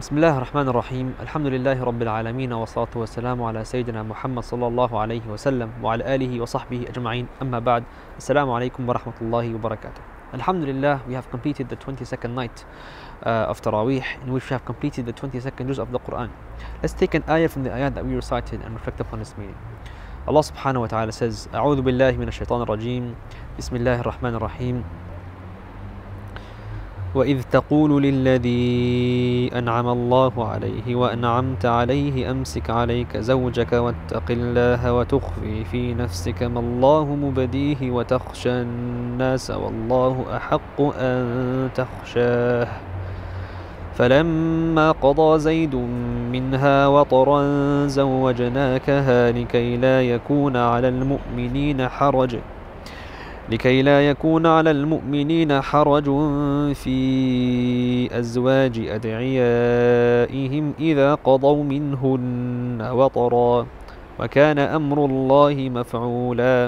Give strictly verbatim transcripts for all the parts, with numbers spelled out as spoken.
بسم الله الرحمن الرحيم الحمد لله رب العالمين والصلاة والسلام على سيدنا محمد صلى الله عليه وسلم وعلى آله وصحبه أجمعين أما بعد السلام عليكم ورحمة الله وبركاته. Alhamdulillah, we have completed the twenty-second night uh, of Taraweeh, in which we have completed the twenty-second juz of the Quran. Let's take an ayah from the ayah that we recited and reflect upon its meaning. Allah subhanahu wa ta'ala says, أعوذ بالله من الشيطان الرجيم بسم الله الرحمن الرحيم وإذ تقول للذي أنعم الله عليه وأنعمت عليه أمسك عليك زوجك واتق الله وتخفي في نفسك ما الله مبديه وتخشى الناس والله أحق أن تخشاه فلما قضى زيد منها وطرا زوجناكها لكي لا يكون على المؤمنين حرج لكي لا يكون على المؤمنين حرج في أزواج أدعيائهم إذا قضوا منهن وطرا وكان أمر الله مفعولا.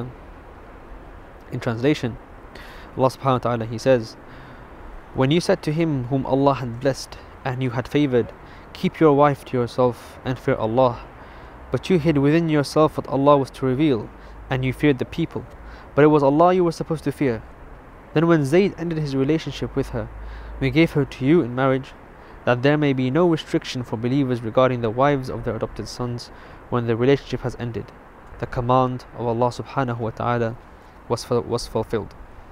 In translation, Allah subhanahu wa ta'ala, He says, when you said to him whom Allah had blessed and you had favored, keep your wife to yourself and fear Allah, but you hid within yourself what Allah was to reveal, and you feared the people, but it was Allah you were supposed to fear. Then when Zayd ended his relationship with her, we gave her to you in marriage, that there may be no restriction for believers regarding the wives of their adopted sons when the relationship has ended. The command of Allah subhanahu wa ta'ala was, was fulfilled.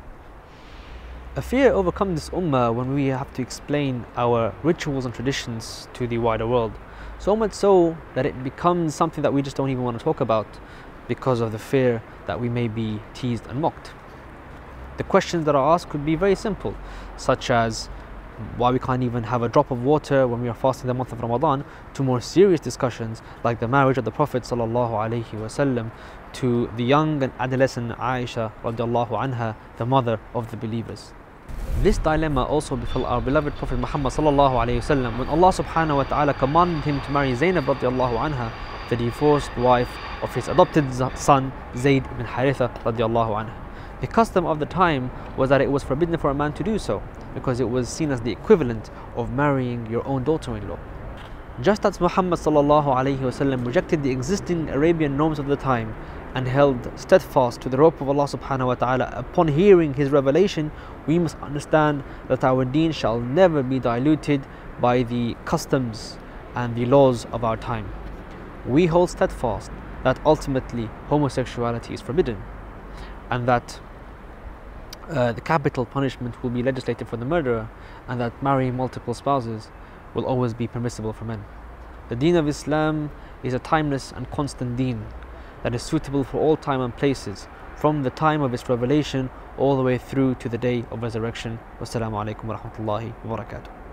A fear overcomes this ummah when we have to explain our rituals and traditions to the wider world. So much so that it becomes something that we just don't even want to talk about because of the fear that we may be teased and mocked. The questions that are asked could be very simple, such as why we can't even have a drop of water when we are fasting the month of Ramadan, to more serious discussions like the marriage of the Prophet sallallahu alaihi wasallam to the young and adolescent Aisha radiallahu anha, the mother of the believers. This dilemma also befell our beloved Prophet Muhammad sallallahu alaihi wasallam when Allah subhanahu wa ta'ala commanded him to marry Zainab radiallahu anha, the divorced wife of his adopted son Zayd ibn Haritha radiallahu anha. The custom of the time was that it was forbidden for a man to do so, because it was seen as the equivalent of marrying your own daughter-in-law. Just as Muhammad sallallahu alaihi wasallam rejected the existing Arabian norms of the time and held steadfast to the rope of Allah subhanahu wa ta'ala upon hearing his revelation, we must understand that our deen shall never be diluted by the customs and the laws of our time. We hold steadfast that ultimately homosexuality is forbidden, and that uh, the capital punishment will be legislated for the murderer, and that marrying multiple spouses will always be permissible for men. The deen of Islam is a timeless and constant deen that is suitable for all time and places, from the time of its revelation all the way through to the day of resurrection. Wassalamu alaikum wa rahmatullahi wa barakatuh.